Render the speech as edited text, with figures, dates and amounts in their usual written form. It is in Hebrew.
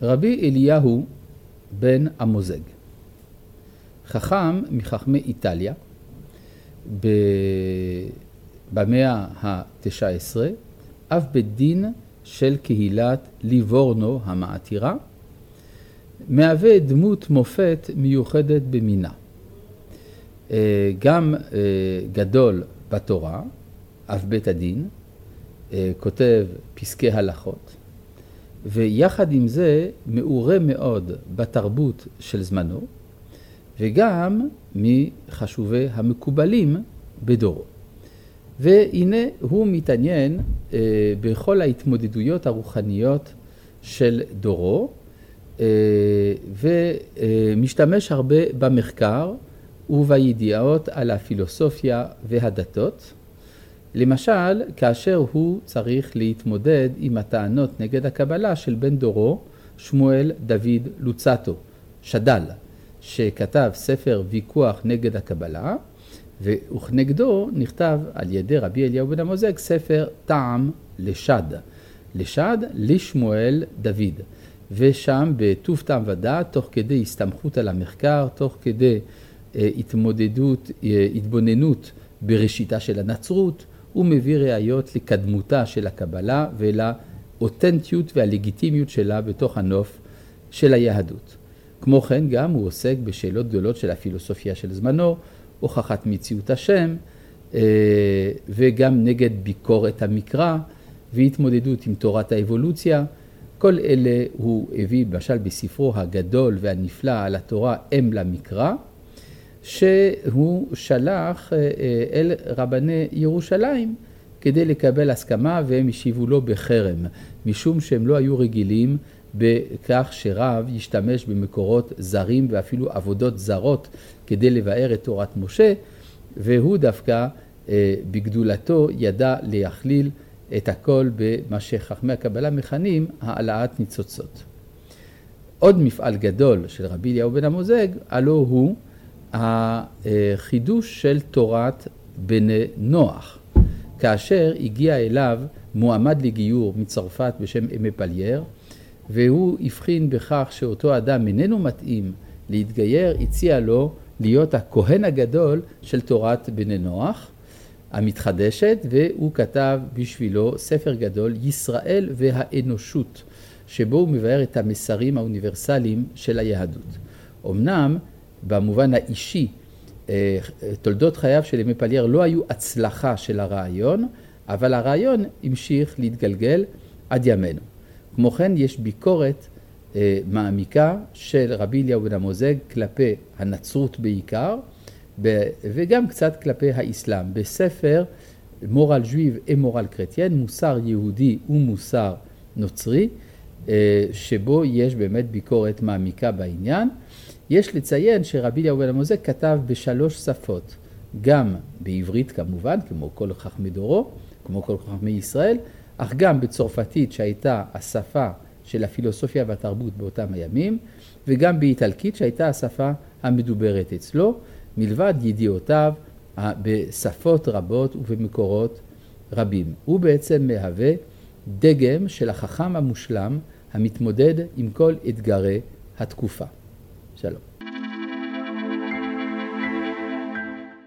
רבי אליהו בן אמוזג, חכם מחכמי איטליה, במאה ה-19, אב בית דין של קהילת ליבורנו המעתירה, מהווה דמות מופת מיוחדת במינה. גם גדול בתורה, אב בית הדין, כותב פסקי הלכות, ויחד עם זה מעורה מאוד בתרבות של זמנו, וגם מחשובי המקובלים בדורו. והנה הוא מתעניין בכל ההתמודדויות הרוחניות של דורו, ומשתמש הרבה במחקר ובידיעות על הפילוסופיה והדתות. למשל, כאשר הוא צריך להתמודד עם הטענות נגד הקבלה של בן דורו, שמואל דוד לוצטו, שד"ל, שכתב ספר ויכוח נגד הקבלה, וכנגדו נכתב על ידי רבי אליהו בן אמוזג ספר טעם לשד, לשד לשמואל דוד. ושם בטוב טעם ודעת, תוך כדי הסתמכות על המחקר, תוך כדי התבוננות בראשיתה של הנצרות, הוא מביא ראיות לקדמותה של הקבלה ולאותנטיות והלגיטימיות שלה בתוך הנוף של היהדות. כמו כן גם הוא עוסק בשאלות גדולות של הפילוסופיה של זמנו, הוכחת מציאות השם, וגם נגד ביקורת המקרא והתמודדות עם תורת האבולוציה. כל אלה הוא הביא למשל בספרו הגדול והנפלא על התורה אם למקרא, שהוא שלח אל רבני ירושלים כדי לקבל הסכמה, והם השיבו לו בחרם, משום שהם לא היו רגילים בכך שרב ישתמש במקורות זרים ואפילו עבודות זרות כדי לבאר את תורת משה, והוא דווקא בגדולתו ידע להכליל את הכל במה שחכמי הקבלה מכנים העלאת ניצוצות. עוד מפעל גדול של רבי אליהו בן אמוזג, הלא הוא החידוש של תורת בני נוח, כאשר הגיע אליו מועמד לגיור מצרפת בשם אמי פלייר, והוא הבחין בכך שאותו אדם איננו מתאים להתגייר, הציע לו להיות הכהן הגדול של תורת בני נוח המתחדשת, והוא כתב בשבילו ספר גדול, ישראל והאנושות, שבו הוא מבאר את המסרים האוניברסליים של היהדות. אמנם במובן האישי, תולדות חייו של אמי פלייר לא היו הצלחה של הרעיון, אבל הרעיון המשיך להתגלגל עד ימינו. כמו כן יש ביקורת מעמיקה של רבי אליהו בן אמוזג כלפי הנצרות בעיקר, וגם קצת כלפי האסלאם. בספר מורל ז'ואיב ומורל קרטיין, מוסר יהודי ומוסר נוצרי, שבו יש באמת ביקורת מעמיקה בעניין. יש לציין שרבי אליהו בן אמוזג כתב בשלוש שפות, גם בעברית כמובן, כמו כל חכמי דורו, כמו כל חכמי ישראל, אך גם בצרפתית שהייתה השפה של הפילוסופיה והתרבות באותם הימים, וגם באיטלקית שהייתה השפה המדוברת אצלו, מלבד ידיעותיו בשפות רבות ובמקורות רבים. הוא בעצם מהווה דגם של החכם המושלם המתמודד עם כל אתגרי התקופה. שלום.